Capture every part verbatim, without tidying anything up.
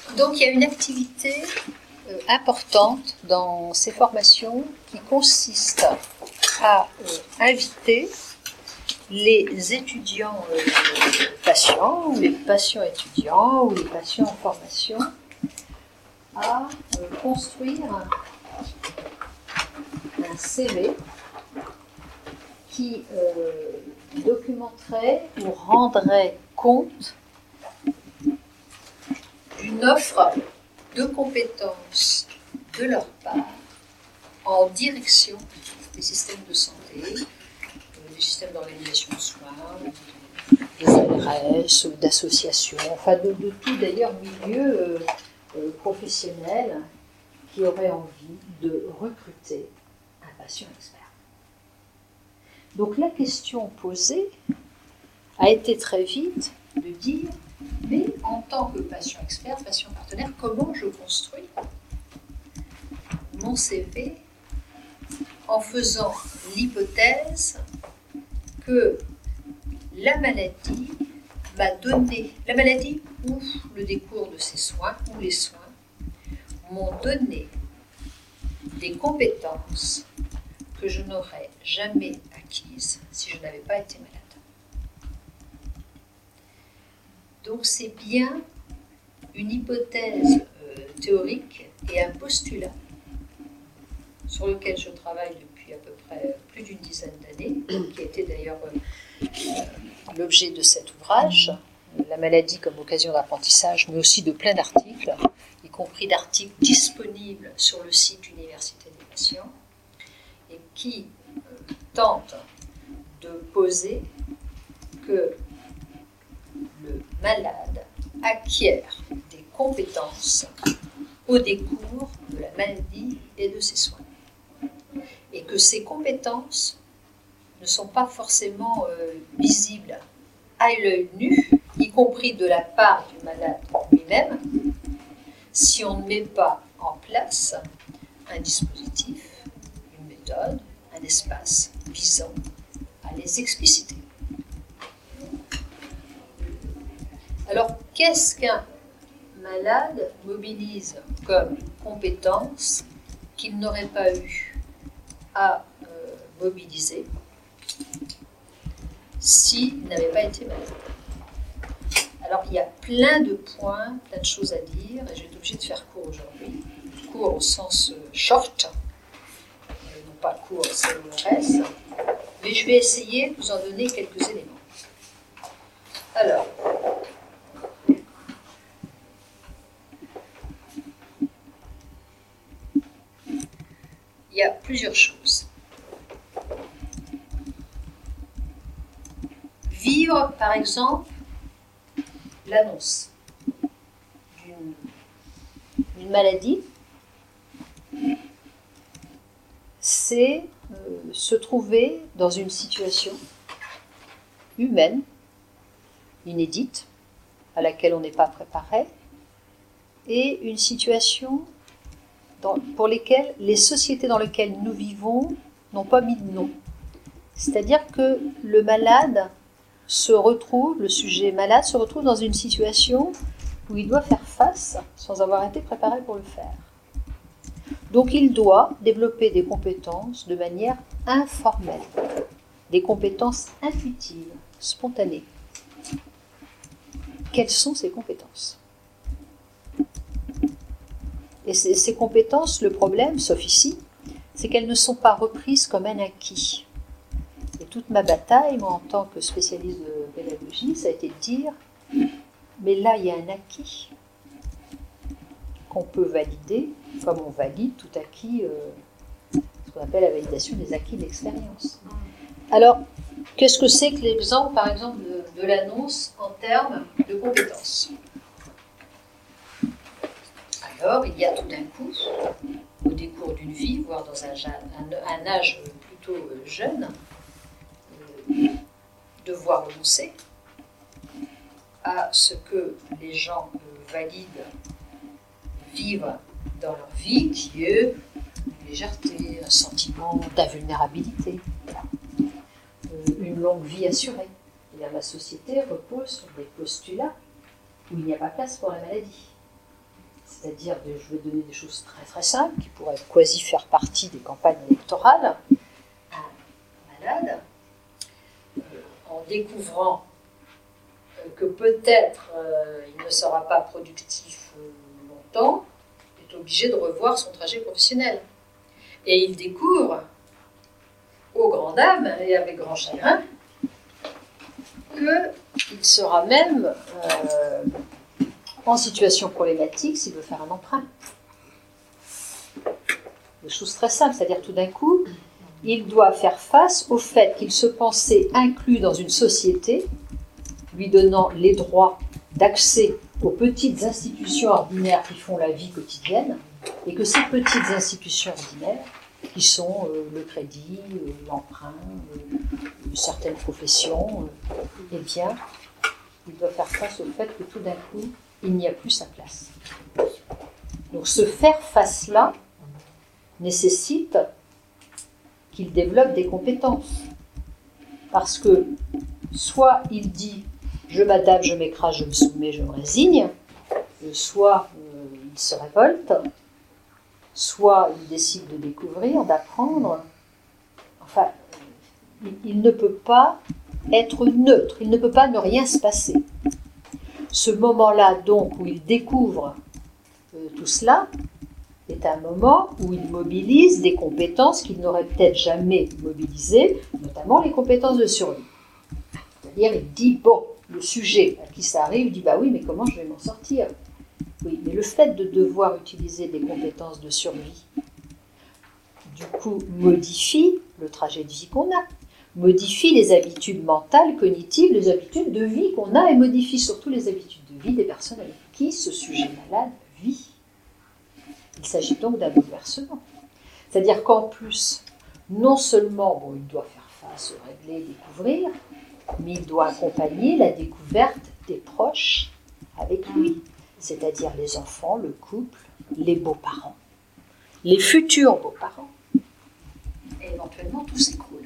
Donc il y a une activité euh, importante dans ces formations qui consiste à euh, inviter les étudiants euh, patients, ou les patients étudiants, ou les patients en formation à euh, construire un, un C V qui euh, documenterait ou rendrait compte d'une offre de compétences de leur part en direction des systèmes de santé, des systèmes d'organisation de soins, des A R S, d'associations, enfin de, de tout d'ailleurs milieu euh, euh, professionnel qui aurait envie de recruter un patient expert. Donc la question posée a été très vite de dire, mais en tant que patient expert, patient partenaire, comment je construis mon C V en faisant l'hypothèse que la maladie m'a donné, la maladie ou le décours de ses soins, ou les soins, m'ont donné des compétences que je n'aurais jamais acquises si je n'avais pas été malade. Donc c'est bien une hypothèse euh, théorique et un postulat sur lequel je travaille depuis à peu près plus d'une dizaine d'années, qui a été d'ailleurs euh, l'objet de cet ouvrage, La maladie comme occasion d'apprentissage, mais aussi de plein d'articles, y compris d'articles disponibles sur le site Université des patients, et qui euh, tente de poser que le malade acquiert des compétences au décours de la maladie et de ses soins. Et que ces compétences ne sont pas forcément euh, visibles à l'œil nu, y compris de la part du malade lui-même, si on ne met pas en place un dispositif, une méthode, un espace visant à les expliciter. Alors, qu'est-ce qu'un malade mobilise comme compétence qu'il n'aurait pas eu à euh, mobiliser s'il n'avait pas été malade? Alors, il y a plein de points, plein de choses à dire, et je vais être obligée de faire court aujourd'hui. Court au sens euh, short, euh, non pas court C O R S, mais je vais essayer de vous en donner quelques éléments. Alors, il y a plusieurs choses. Vivre, par exemple, l'annonce d'une, d'une maladie, c'est euh, se trouver dans une situation humaine, inédite, à laquelle on n'est pas préparé, et une situation dans, pour lesquelles les sociétés dans lesquelles nous vivons n'ont pas mis de nom. C'est-à-dire que le malade se retrouve, le sujet malade se retrouve dans une situation où il doit faire face sans avoir été préparé pour le faire. Donc il doit développer des compétences de manière informelle, des compétences intuitives, spontanées. Quelles sont ces compétences ? Et ces, ces compétences, le problème, sauf ici, c'est qu'elles ne sont pas reprises comme un acquis. Et toute ma bataille, moi, en tant que spécialiste de pédagogie, ça a été de dire, mais là, il y a un acquis qu'on peut valider, comme on valide tout acquis, euh, ce qu'on appelle la validation des acquis de l'expérience. Alors, qu'est-ce que c'est que l'exemple, par exemple, de, de l'annonce en termes de compétences ? Alors, il y a tout d'un coup, au décours d'une vie, voire dans un, un, un âge plutôt jeune, euh, devoir renoncer à ce que les gens euh, valident, vivent dans leur vie, qui est une légèreté, un sentiment d'invulnérabilité, euh, une longue vie assurée. Et là, ma société repose sur des postulats où il n'y a pas place pour la maladie. c'est-à-dire, je vais donner des choses très très simples, qui pourraient quasi faire partie des campagnes électorales. Un malade, euh, en découvrant euh, que peut-être euh, il ne sera pas productif euh, longtemps, est obligé de revoir son trajet professionnel. Et il découvre, aux grandes dames et avec grand chagrin, qu'il sera même euh, en situation problématique s'il veut faire un emprunt. Des choses très simples, c'est-à-dire tout d'un coup, il doit faire face au fait qu'il se pensait inclus dans une société, lui donnant les droits d'accès aux petites institutions ordinaires qui font la vie quotidienne, et que ces petites institutions ordinaires, qui sont euh, le crédit, euh, l'emprunt, euh, certaines professions, euh, eh bien, il doit faire face au fait que tout d'un coup, il n'y a plus sa place. Donc ce faire face-là nécessite qu'il développe des compétences. Parce que soit il dit « je m'adapte, je m'écrase, je me soumets, je me résigne », soit euh, il se révolte, soit il décide de découvrir, d'apprendre. Enfin, il, il ne peut pas être neutre, il ne peut pas ne rien se passer. Ce moment-là, donc, où il découvre euh, tout cela, est un moment où il mobilise des compétences qu'il n'aurait peut-être jamais mobilisées, notamment les compétences de survie. C'est-à-dire, il dit, bon, le sujet à qui ça arrive, il dit, bah oui, mais comment je vais m'en sortir ? Oui, mais le fait de devoir utiliser des compétences de survie, du coup, modifie le trajet de vie qu'on a, modifie les habitudes mentales, cognitives, les habitudes de vie qu'on a, et modifie surtout les habitudes de vie des personnes avec qui ce sujet malade vit. Il s'agit donc d'un bouleversement. C'est-à-dire qu'en plus, non seulement bon, il doit faire face, régler, découvrir, mais il doit accompagner la découverte des proches avec lui. C'est-à-dire les enfants, le couple, les beaux-parents, les futurs beaux-parents. Et éventuellement, tout s'écroule.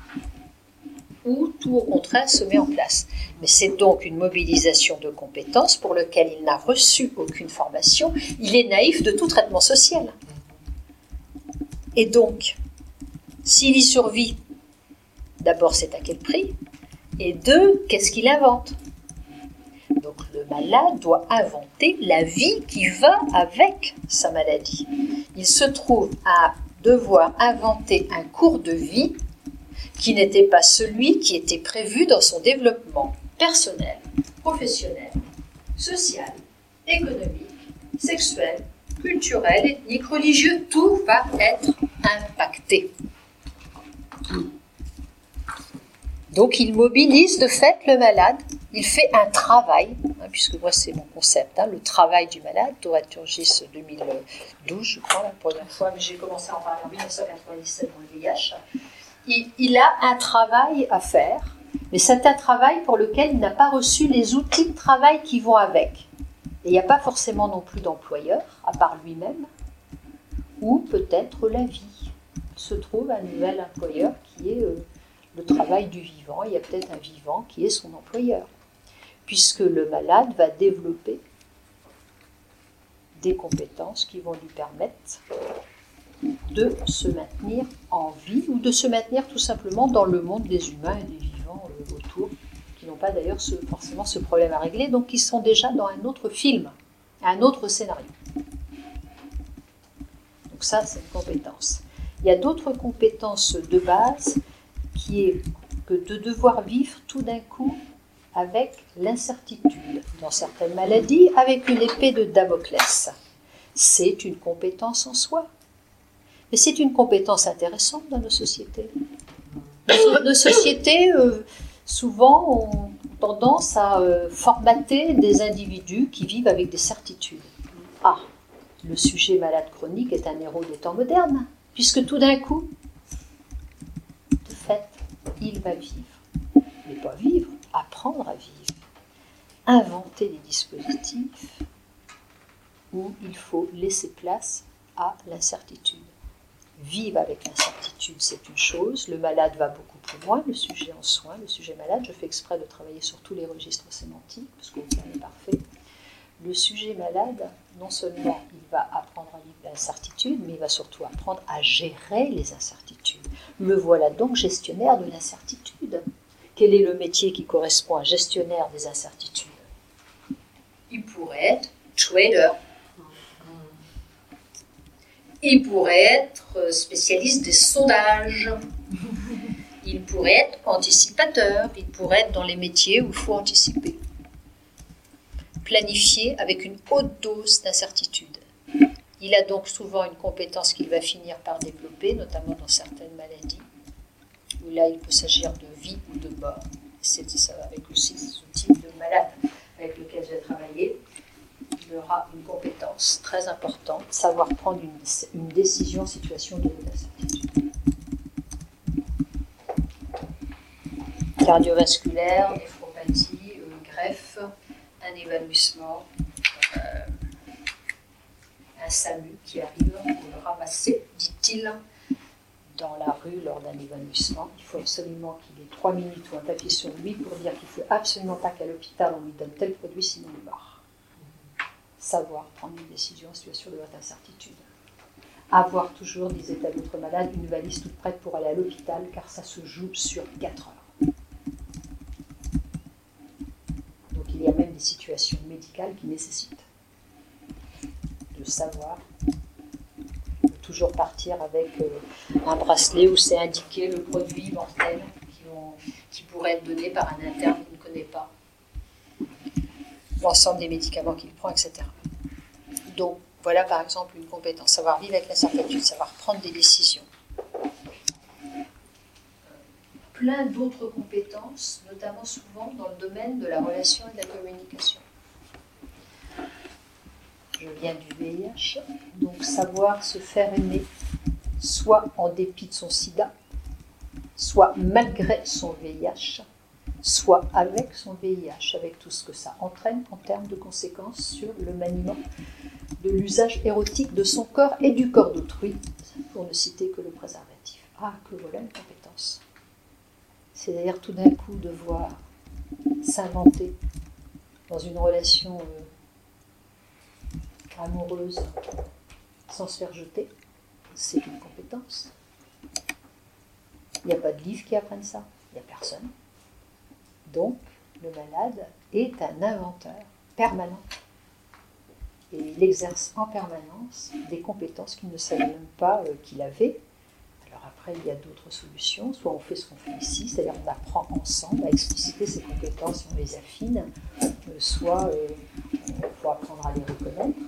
Ou tout au contraire se met en place. Mais c'est donc une mobilisation de compétences pour laquelle il n'a reçu aucune formation. Il est naïf de tout traitement social. Et donc, s'il y survit, d'abord c'est à quel prix ? Et deux, qu'est-ce qu'il invente ? Donc le malade doit inventer la vie qui va avec sa maladie. Il se trouve à devoir inventer un cours de vie qui n'était pas celui qui était prévu dans son développement personnel, professionnel, social, économique, sexuel, culturel, ethnique, religieux. Tout va être impacté. Donc il mobilise de fait le malade, il fait un travail, hein, puisque moi c'est mon concept, hein, le travail du malade, Thoraturgis deux mille douze, je crois, la première fois, mais j'ai commencé à en parler en dix-neuf cent quatre-vingt-dix-sept pour le V I H. Il, il a un travail à faire, mais c'est un travail pour lequel il n'a pas reçu les outils de travail qui vont avec. Et il n'y a pas forcément non plus d'employeur, à part lui-même, ou peut-être la vie. Il se trouve un nouvel employeur qui est... Euh, le travail du vivant, il y a peut-être un vivant qui est son employeur, puisque le malade va développer des compétences qui vont lui permettre de se maintenir en vie ou de se maintenir tout simplement dans le monde des humains et des vivants autour, qui n'ont pas d'ailleurs ce, forcément ce problème à régler, donc qui sont déjà dans un autre film, un autre scénario. Donc ça, c'est une compétence. Il y a d'autres compétences de base qui est que de devoir vivre tout d'un coup avec l'incertitude, dans certaines maladies, avec une épée de Damoclès. C'est une compétence en soi. Mais c'est une compétence intéressante dans nos sociétés. Nos sociétés, euh, souvent, ont tendance à euh, formater des individus qui vivent avec des certitudes. Ah, le sujet malade chronique est un héros des temps modernes, puisque tout d'un coup, de fait, il va vivre. Mais pas vivre, apprendre à vivre. Inventer des dispositifs où il faut laisser place à l'incertitude. Vivre avec l'incertitude, c'est une chose. Le malade va beaucoup plus loin, le sujet en soins, le sujet malade. Je fais exprès de travailler sur tous les registres sémantiques, parce qu'aucun n'est parfait. le sujet malade, non seulement il va apprendre à vivre l'incertitude, mais il va surtout apprendre à gérer les incertitudes. Le voilà donc gestionnaire de l'incertitude. Quel est le métier qui correspond à gestionnaire des incertitudes? Il pourrait être trader. Il pourrait être spécialiste des sondages. Il pourrait être anticipateur. Il pourrait être dans les métiers où il faut anticiper. Planifier avec une haute dose d'incertitude. Il a donc souvent une compétence qu'il va finir par développer, notamment dans certaines maladies, où là il peut s'agir de vie ou de mort. C'est ça avec aussi ce type de malade avec lequel j'ai travaillé. Il aura une compétence très importante, savoir prendre une, une décision en situation de haute incertitude. Cardiovasculaire, néphropathie, euh, greffe, un évanouissement, euh, un SAMU qui arrive pour le ramasser, dit-il, dans la rue lors d'un évanouissement. Il faut absolument qu'il ait trois minutes ou un papier sur lui pour dire qu'il ne faut absolument pas qu'à l'hôpital on lui donne tel produit sinon il meurt. Savoir prendre une décision en situation de haute incertitude. Avoir toujours, disait à l'autre malade, une valise toute prête pour aller à l'hôpital car ça se joue sur quatre heures. Donc il y a même des situations médicales qui nécessitent de savoir, de toujours partir avec euh, un bracelet où c'est indiqué le produit mortel qui, ont, qui pourrait être donné par un interne qui ne connaît pas l'ensemble des médicaments qu'il prend, et cetera. Donc, voilà par exemple une compétence, savoir vivre avec l'incertitude, savoir prendre des décisions. Plein d'autres compétences, notamment souvent dans le domaine de la relation et de la communication. Je viens du V I H, donc savoir se faire aimer, soit en dépit de son sida, soit malgré son V I H, soit avec son V I H, avec tout ce que ça entraîne en termes de conséquences sur le maniement de l'usage érotique de son corps et du corps d'autrui, pour ne citer que le préservatif. Ah, que voilà une compétence. C'est-à-dire tout d'un coup devoir s'inventer dans une relation euh, amoureuse sans se faire jeter, c'est une compétence. Il n'y a pas de livre qui apprenne ça, il n'y a personne. Donc, le malade est un inventeur permanent. Et il exerce en permanence des compétences qu'il ne savait même pas euh, qu'il avait. Alors après, il y a d'autres solutions. Soit on fait ce qu'on fait ici, c'est-à-dire on apprend ensemble à expliciter ces compétences et on les affine, euh, soit euh, il faut apprendre à les reconnaître.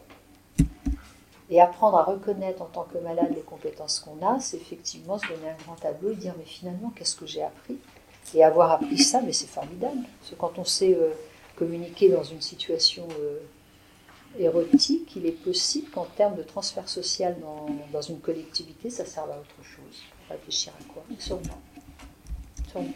Et apprendre à reconnaître en tant que malade les compétences qu'on a, c'est effectivement se donner un grand tableau et dire « mais finalement, qu'est-ce que j'ai appris ?» Et avoir appris ça, mais c'est formidable. Parce que quand on sait euh, communiquer dans une situation euh, érotique, il est possible qu'en termes de transfert social dans, dans une collectivité, ça serve à autre chose. Pour réfléchir à quoi? Sûrement. Sûrement.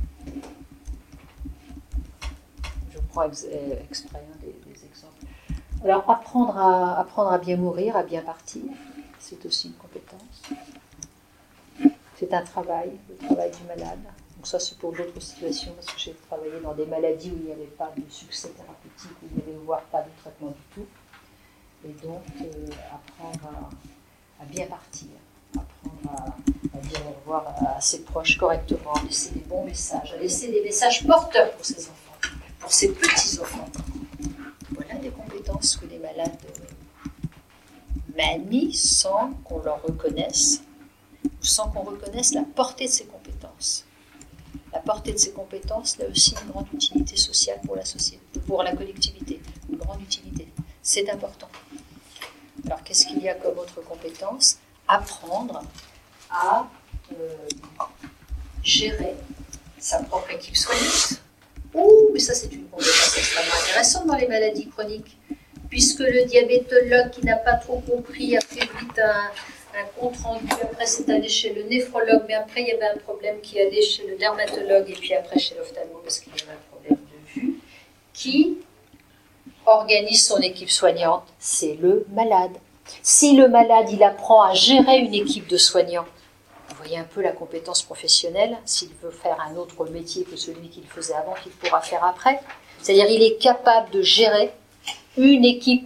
Je prends ex exprès hein, des, des exemples. Alors, apprendre à, apprendre à bien mourir, à bien partir, c'est aussi une compétence. C'est un travail, le travail du malade. Donc ça, c'est pour d'autres situations, parce que j'ai travaillé dans des maladies où il n'y avait pas de succès thérapeutique, où il n'y avait voire pas de traitement du tout. Et donc, euh, apprendre à, à bien partir, apprendre à, à dire au revoir à, à ses proches correctement, à laisser des bons messages, à laisser des messages porteurs pour ses enfants, pour ses petits-enfants. Voilà des compétences que les malades euh, manient sans qu'on leur reconnaisse, ou sans qu'on reconnaisse la portée de ces compétences. La portée de ces compétences a aussi une grande utilité sociale pour la société, pour la collectivité, une grande utilité. C'est important. Alors, qu'est-ce qu'il y a comme autre compétence? Apprendre à euh, gérer sa propre équipe soignante. Ouh, mais ça, c'est une compétence extrêmement intéressante dans les maladies chroniques, puisque le diabétologue qui n'a pas trop compris a fait vite un... un compte rendu, après c'est allé chez le néphrologue, mais après il y avait un problème qui allait chez le dermatologue et puis après chez l'ophtalmo parce qu'il y avait un problème de vue. Qui organise son équipe soignante? C'est le malade. Si le malade, il apprend à gérer une équipe de soignants, vous voyez un peu la compétence professionnelle, s'il veut faire un autre métier que celui qu'il faisait avant, qu'il pourra faire après. C'est-à-dire il est capable de gérer une équipe,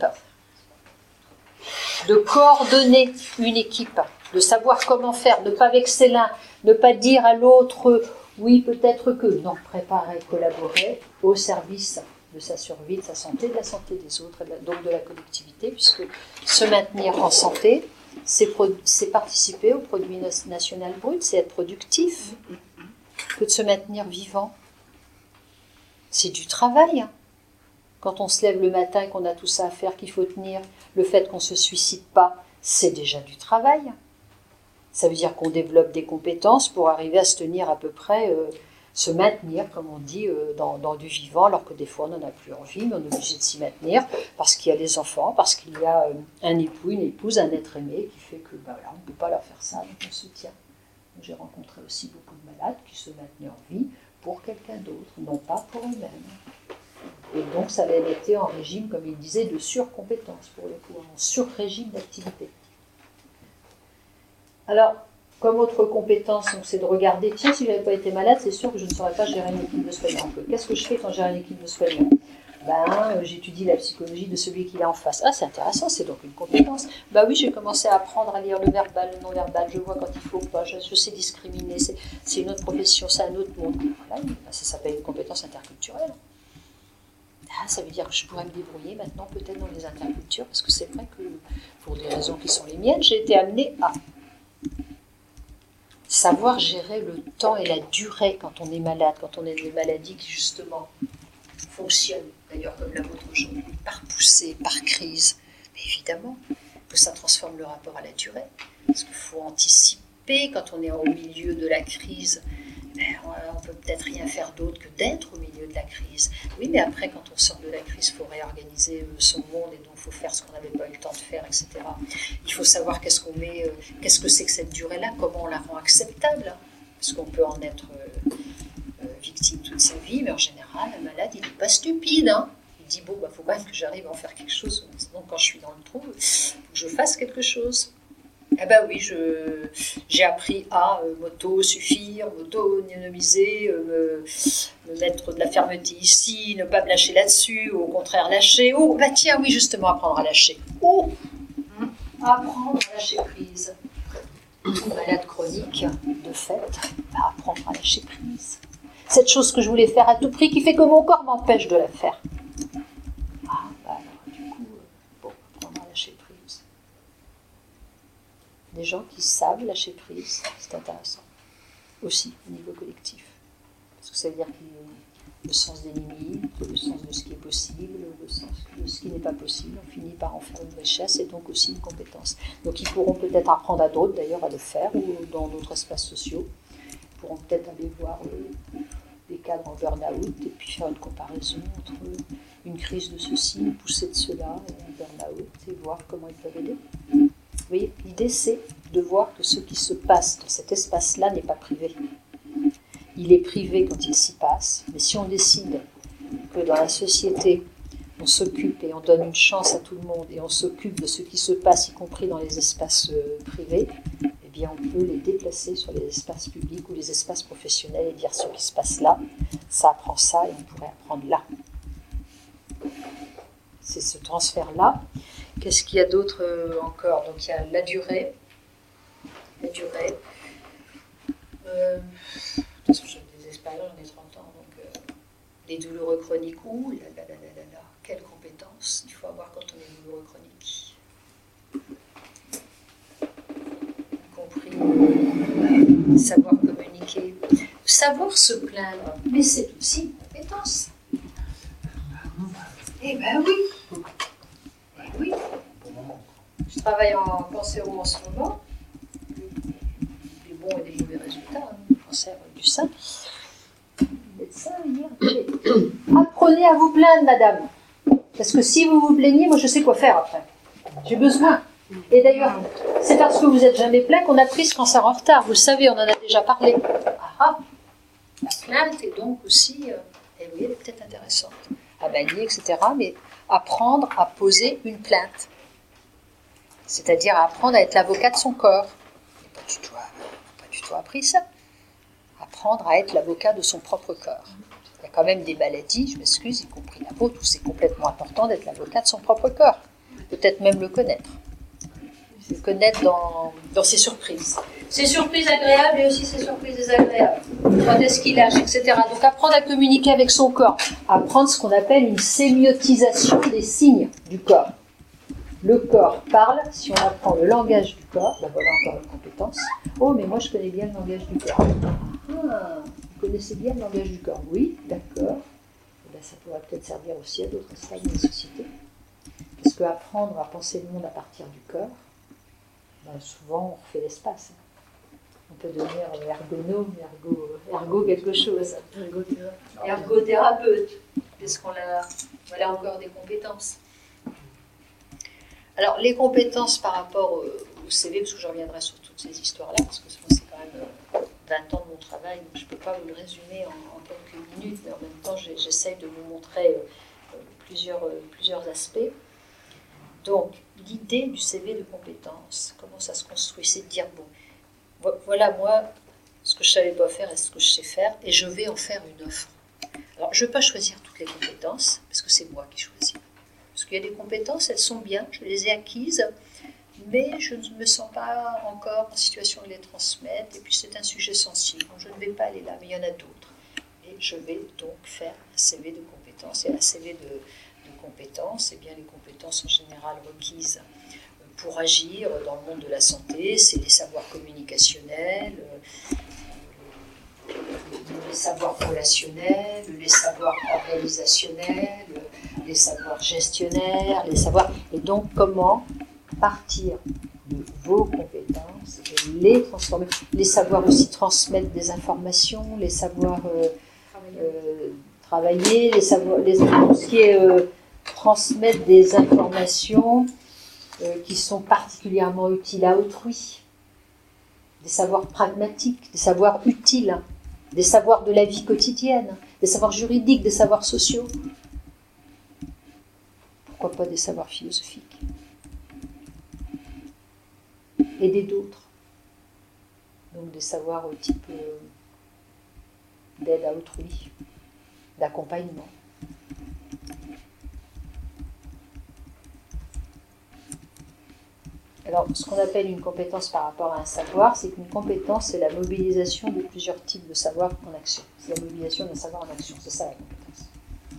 de coordonner une équipe, de savoir comment faire, ne pas vexer l'un, ne pas dire à l'autre oui peut-être que, non, préparer, collaborer au service de sa survie, de sa santé, de la santé des autres, donc de la collectivité, puisque se maintenir en santé, c'est, c'est participer au produit national brut, c'est être productif, que de se maintenir vivant. C'est du travail. Hein. Quand on se lève le matin et qu'on a tout ça à faire, qu'il faut tenir, le fait qu'on ne se suicide pas, c'est déjà du travail. Ça veut dire qu'on développe des compétences pour arriver à se tenir à peu près, euh, se maintenir, comme on dit, euh, dans, dans du vivant, alors que des fois on n'en a plus envie, mais on est obligé de s'y maintenir, parce qu'il y a des enfants, parce qu'il y a euh, un époux, une épouse, un être aimé, qui fait que bah, voilà, on ne peut pas leur faire ça, donc on se tient. J'ai rencontré aussi beaucoup de malades qui se maintenaient en vie pour quelqu'un d'autre, non pas pour eux-mêmes. Et donc ça avait été en régime, comme il disait, de surcompétence, pour le coup, en sur-régime d'activité. Alors, comme autre compétence, c'est de regarder, tiens, si je n'avais pas été malade, c'est sûr que je ne saurais pas gérer une équipe de soignants. Qu'est-ce que je fais quand j'ai une équipe de soignants? Ben, j'étudie la psychologie de celui qui est en face. Ah, c'est intéressant, c'est donc une compétence. Ben oui, j'ai commencé à apprendre à lire le verbal, le non-verbal, je vois quand il faut pas, je, je sais discriminer, c'est, c'est une autre profession, c'est un autre monde. Voilà, ben, ça s'appelle une compétence interculturelle. Ah, ça veut dire que je pourrais me débrouiller maintenant peut-être dans les intercultures, parce que c'est vrai que, pour des raisons qui sont les miennes, j'ai été amenée à savoir gérer le temps et la durée quand on est malade, quand on a des maladies qui justement fonctionnent, d'ailleurs comme la vôtre aujourd'hui, par poussée, par crise. Mais évidemment que ça transforme le rapport à la durée, parce qu'il faut anticiper quand on est au milieu de la crise. Ben, on peut peut-être rien faire d'autre que d'être au milieu de la crise. Oui, mais après, quand on sort de la crise, il faut réorganiser son monde et donc il faut faire ce qu'on n'avait pas eu le temps de faire, et cetera. Il faut savoir qu'est-ce qu'on met, euh, qu'est-ce que c'est que cette durée-là, comment on la rend acceptable, hein, parce qu'on peut en être euh, euh, victime toute sa vie, mais en général, un malade, il n'est pas stupide. Hein. Il dit, bon, il bah, faut quand même que j'arrive à en faire quelque chose. Donc, quand je suis dans le trou, il faut que je fasse quelque chose. Eh ben oui, je, j'ai appris à euh, m'auto-suffire, m'auto-économiser, euh, me, me mettre de la fermeté ici, ne pas me lâcher là-dessus, au contraire lâcher. Oh, bah tiens, oui, justement, apprendre à lâcher. Oh, apprendre à lâcher prise. Tout malade chronique, de fait, bah, apprendre à lâcher prise. Cette chose que je voulais faire à tout prix qui fait que mon corps m'empêche de la faire. Ah, bah alors, du coup, euh, bon, apprendre à lâcher prise. Des gens qui savent lâcher prise, c'est intéressant. Aussi, au niveau collectif. Parce que ça veut dire qu'il y a le sens des limites, le sens de ce qui est possible, le sens de ce qui n'est pas possible. On finit par en faire une richesse et donc aussi une compétence. Donc ils pourront peut-être apprendre à d'autres d'ailleurs à le faire, ou dans d'autres espaces sociaux. Ils pourront peut-être aller voir euh, des cadres en burn-out et puis faire une comparaison entre une crise de ceci, une poussée de cela, et un burn-out, et voir comment ils peuvent aider. Vous voyez, l'idée c'est de voir que ce qui se passe dans cet espace-là n'est pas privé. Il est privé quand il s'y passe, mais si on décide que dans la société, on s'occupe et on donne une chance à tout le monde et on s'occupe de ce qui se passe, y compris dans les espaces euh, privés, eh bien on peut les déplacer sur les espaces publics ou les espaces professionnels et dire ce qui se passe là, ça apprend ça et on pourrait apprendre là. C'est ce transfert-là. Qu'est-ce qu'il y a d'autre euh, encore? Donc il y a la durée. La durée. Euh, parce que j'ai des expériences, j'en ai trente ans, donc euh, les douloureux chroniques, ouh là là là là là là, quelle compétence il faut avoir quand on est douloureux chronique. Y compris euh, savoir communiquer, savoir se plaindre, mais c'est aussi une compétence. Eh ben oui. Eh oui. Je travaille en cancéro en ce moment. Des bons et des mauvais résultats. Hein. Cancer du sein. Médecin, hier. Apprenez à vous plaindre, madame. Parce que si vous vous plaignez, moi je sais quoi faire après. J'ai besoin. Et d'ailleurs, c'est parce que vous n'êtes jamais plaint qu'on a pris ce cancer en retard. Vous le savez, on en a déjà parlé. Ah ah. La plainte est donc aussi, euh, et oui, elle est peut-être intéressante. À balayer, et cetera, mais apprendre à poser une plainte. C'est-à-dire à apprendre à être l'avocat de son corps. Il n'a pas du tout, pas du tout appris ça. Apprendre à être l'avocat de son propre corps. y a quand même des maladies, je m'excuse, y compris la vôtre, où c'est complètement important d'être l'avocat de son propre corps. Peut-être même le connaître. Le connaître dans, dans ses surprises. Ses surprises agréables et aussi ses surprises désagréables. Quand est-ce qu'il lâche, et cetera. Donc apprendre à communiquer avec son corps. Apprendre ce qu'on appelle une sémiotisation des signes du corps. Le corps parle, si on apprend le langage du corps, ben voilà encore une compétence. Oh, mais moi je connais bien le langage du corps. Ah, vous connaissez bien le langage du corps? Oui, d'accord. Eh ben, ça pourrait peut-être servir aussi à d'autres stades de la société. Parce qu'apprendre à penser le monde à partir du corps, ben, souvent on refait l'espace. On peut devenir ergonome, ergo, ergo quelque chose. Ergothérapeute. Ergothérapeute. Parce qu'on a, voilà encore des compétences. Alors, les compétences par rapport au, au C V, parce que je reviendrai sur toutes ces histoires-là, parce que c'est quand même vingt ans de mon travail, donc je ne peux pas vous le résumer en, en quelques minutes, mais en même temps, j'essaye de vous montrer euh, plusieurs, euh, plusieurs aspects. Donc, l'idée du C V de compétences, comment ça se construit, c'est de dire, bon, voilà moi, ce que je ne savais pas faire et ce que je sais faire, et je vais en faire une offre. Alors, je ne veux pas choisir toutes les compétences, parce que c'est moi qui choisis. Parce qu'il y a des compétences, elles sont bien, je les ai acquises, mais je ne me sens pas encore en situation de les transmettre, et puis c'est un sujet sensible, donc je ne vais pas aller là, mais il y en a d'autres. Et je vais donc faire un C V de compétences, et un C V de, de compétences, eh bien les compétences en général requises pour agir dans le monde de la santé, c'est les savoirs communicationnels, les savoirs relationnels, les savoirs organisationnels, les savoirs gestionnaires, les savoirs... Et donc, comment partir de vos compétences et les transformer, les savoirs aussi transmettre des informations, les savoirs euh, euh, travailler, les savoirs, les, tout ce qui est euh, transmettre des informations euh, qui sont particulièrement utiles à autrui, des savoirs pragmatiques, des savoirs utiles, des savoirs de la vie quotidienne, des savoirs juridiques, des savoirs sociaux. Pourquoi pas des savoirs philosophiques? Aider d'autres. Donc des savoirs au type euh, d'aide à autrui, d'accompagnement. Alors, ce qu'on appelle une compétence par rapport à un savoir, c'est qu'une compétence, c'est la mobilisation de plusieurs types de savoirs en action. C'est la mobilisation d'un savoir en action, c'est ça la compétence.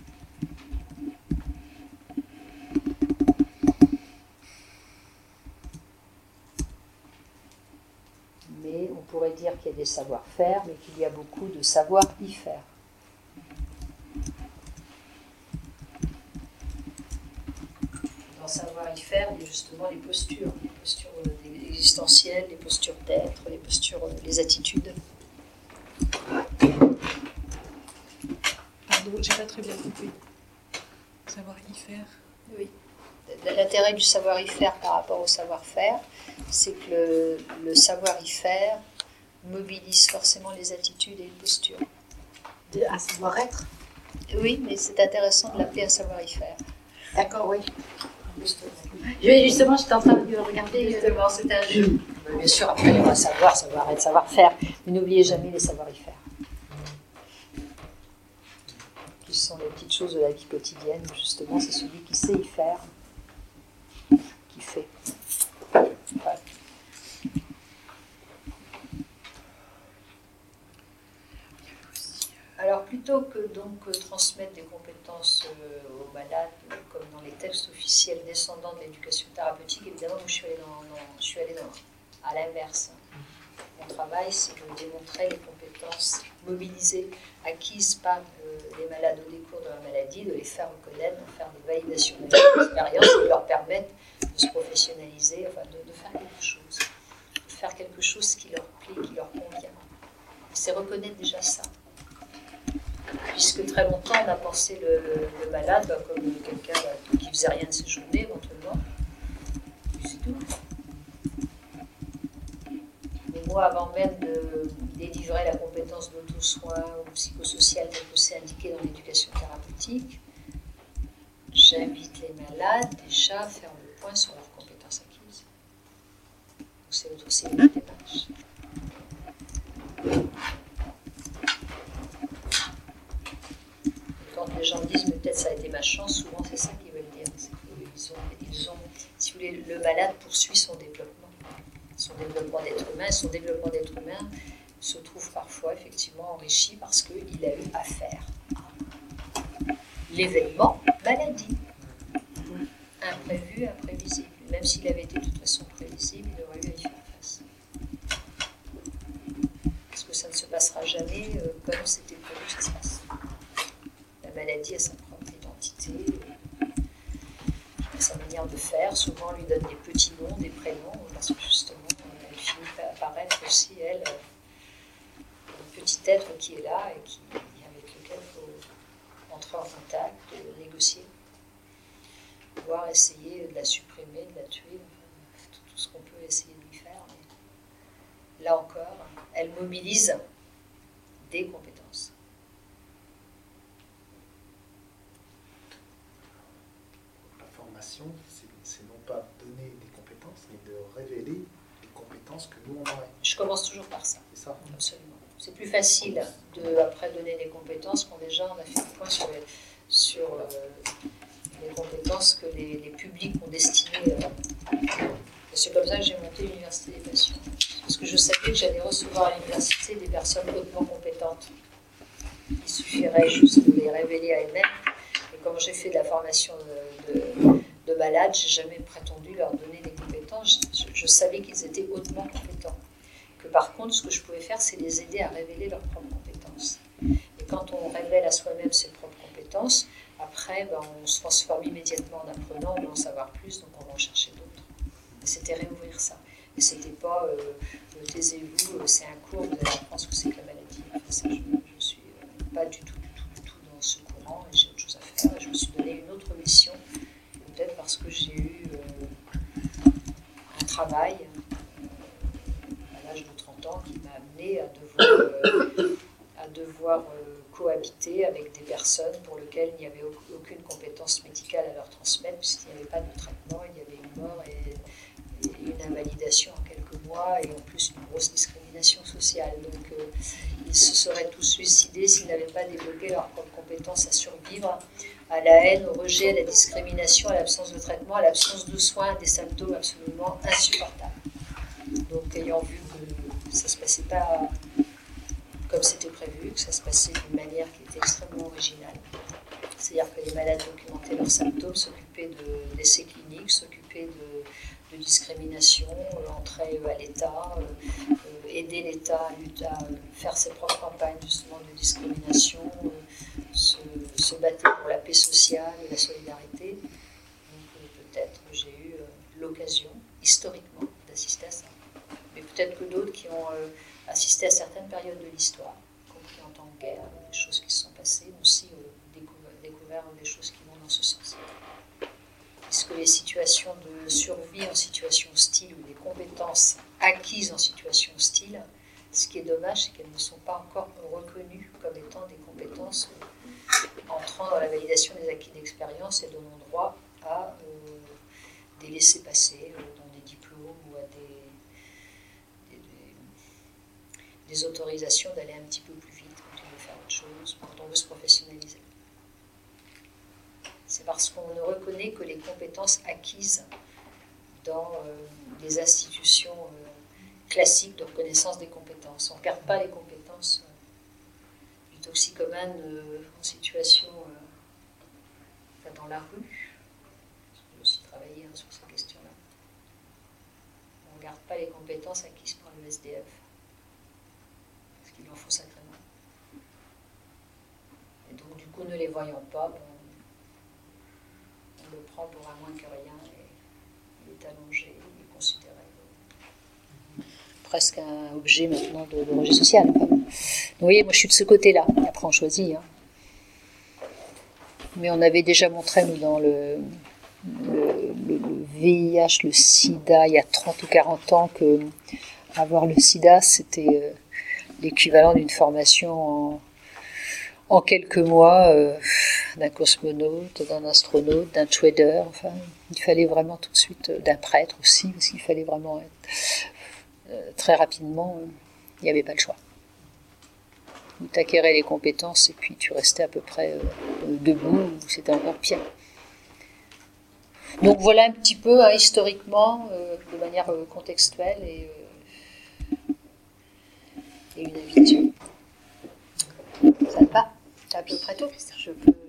Mais on pourrait dire qu'il y a des savoir-faire, mais qu'il y a beaucoup de savoir-y faire. Dans savoir-y faire, il y a justement les postures, les postures existentielles, les postures d'être, les postures, les attitudes. Pardon, j'ai pas très bien compris. Savoir-y faire. Oui. L'intérêt du savoir-y faire par rapport au savoir-faire, c'est que le, le savoir-y faire mobilise forcément les attitudes et les postures. De, un savoir-être. Oui, mais c'est intéressant de l'appeler un savoir-y faire. D'accord, oui. Justement. Je, justement, j'étais en train de regarder. Justement, c'est un jeu. Bien sûr, après, il y aura savoir, savoir-être, savoir-faire, mais n'oubliez jamais les savoir-y faire. Qui sont les petites choses de la vie quotidienne, justement, c'est celui qui sait y faire, qui fait. Voilà. Alors, plutôt que donc transmettre des compétences euh, aux malades, euh, comme dans les textes officiels descendants de l'éducation thérapeutique, évidemment, je suis allée, dans, dans, je suis allée dans, à l'inverse. Mon travail, c'est de démontrer les compétences mobilisées, acquises par euh, les malades au décours de la maladie, de les faire reconnaître, de faire des validations d'expérience qui leur permettent de se professionnaliser, enfin de, de faire quelque chose, de faire quelque chose qui leur plaît, qui leur convient. C'est reconnaître déjà ça. Puisque très longtemps, on a pensé le, le, le malade bah, comme quelqu'un bah, qui ne faisait rien de ses journées, éventuellement. Et c'est tout. Mais moi, avant même de délivrer la compétence d'auto-soin ou psychosocial telle que c'est indiqué dans l'éducation thérapeutique, j'invite les malades déjà à faire le point sur leurs compétences acquises. Donc c'est autre, c'est une démarche. machin, souvent c'est ça qu'ils veulent dire. C'est qu'ils ont, ils ont, si vous voulez, le malade poursuit son développement, son développement d'être humain. Son développement d'être humain se trouve parfois effectivement enrichi parce qu'il a eu affaire à l'événement maladie, imprévu, imprévisible. Même s'il avait été de toute façon prévisible, il aurait eu à y faire face. Parce que ça ne se passera jamais euh, comme c'était prévu que ça se passe. La maladie a sa propre identité, sa manière de faire. Souvent, on lui donne des petits noms, des prénoms, parce que justement, elle finit par apparaître aussi, elle, un petit être qui est là et qui, avec lequel il faut entrer en contact, négocier, voire essayer de la supprimer, de la tuer, enfin, tout, tout ce qu'on peut essayer de lui faire. Mais là encore, elle mobilise des compétences. La formation, c'est non pas donner des compétences, mais de révéler les compétences que nous on aurait. Je commence toujours par ça. C'est ça. Absolument. C'est plus facile de après donner des compétences quand déjà on a fait le point sur les, sur, euh, les compétences que les, les publics ont destinées. Euh, c'est comme ça que j'ai monté l'Université des patients. Parce que je savais que j'allais recevoir à l'université des personnes hautement compétentes. Il suffirait juste de les révéler à elles-mêmes. Et comme j'ai fait de la formation de, de, de malades, je n'ai jamais prétendu leur donner des compétences. Je, je savais qu'ils étaient hautement compétents. Que par contre, ce que je pouvais faire, c'est les aider à révéler leurs propres compétences. Et quand on révèle à soi-même ses propres compétences, après, ben, on se transforme immédiatement en apprenant, on veut en savoir plus, donc on va en chercher d'autres. Et c'était réouvrir ça. Et c'était pas euh, taisez-vous, c'est un cours, vous allez apprendre ce que c'est que la maladie. Enfin, ça, je ne suis euh, pas du tout, du tout, du tout dans ce courant, et j'ai autre chose à faire. Et je me suis donné une autre mission, peut-être parce que j'ai eu euh, un travail de trente ans qui m'a amené à devoir, euh, à devoir euh, cohabiter avec des personnes pour lesquelles il n'y avait aucune compétence médicale à leur transmettre, puisqu'il n'y avait pas de traitement, il y avait une mort et, et une invalidation en quelques mois, et en plus une grosse discrimination sociale. Donc euh, ils se seraient tous suicidés s'ils n'avaient pas développé leurs propres compétences à survivre à la haine, au rejet, à la discrimination, à l'absence de traitement, à l'absence de soins, des symptômes absolument insupportables. Donc ayant vu que ça ne se passait pas comme c'était prévu, que ça se passait d'une manière qui était extrêmement originale. C'est-à-dire que les malades documentaient leurs symptômes, s'occupaient d'essais cliniques, s'occupaient de, de discrimination, euh, entraient à l'État, euh, euh, aider l'État à, à faire ses propres campagnes justement de discrimination, euh, se, se battaient pour la paix sociale et la solidarité. Donc euh, peut-être que j'ai eu euh, l'occasion, historiquement, d'assister à ça. Mais peut-être que d'autres qui ont euh, assisté à certaines périodes de l'histoire, y compris en temps de guerre, des choses qui se sont passées, ont aussi euh, découvert, découvert des choses qui vont dans ce sens. Puisque les situations de survie en situation hostile ou les compétences acquises en situation hostile, ce qui est dommage, c'est qu'elles ne sont pas encore reconnues comme étant des compétences euh, entrant dans la validation des acquis d'expérience et donnant droit à euh, des laissez-passer euh, dans des diplômes ou à des des autorisations d'aller un petit peu plus vite quand on veut faire autre chose, quand on veut se professionnaliser. C'est parce qu'on ne reconnaît que les compétences acquises dans euh, les institutions euh, classiques de reconnaissance des compétences. On ne perd pas les compétences euh, du toxicomane euh, en situation euh, enfin, dans la rue. J'ai aussi travaillé hein, sur ces questions-là. On ne garde pas les compétences acquises par le S D F. Il en faut sacrément. Et donc, du coup, ne les voyant pas, bon, on le prend pour un moins que rien et il est allongé, il est considéré presque un objet maintenant de, de rejet social. Vous voyez, moi je suis de ce côté-là. Après, on choisit. Hein. Mais on avait déjà montré, nous, dans le, le, le, le V I H, le sida, il y a trente ou quarante ans, que avoir le sida, c'était Euh, l'équivalent d'une formation en, en quelques mois euh, d'un cosmonaute, d'un astronaute, d'un trader. Enfin, il fallait vraiment tout de suite, euh, d'un prêtre aussi, parce qu'il fallait vraiment être euh, très rapidement, euh, il n'y avait pas le choix. Tu acquérais les compétences et puis tu restais à peu près euh, au debout, où c'était encore pire. Donc voilà un petit peu hein, historiquement, euh, de manière euh, contextuelle et, euh, et une invitation. Ça te va? C'est à peu près tout. Je peux...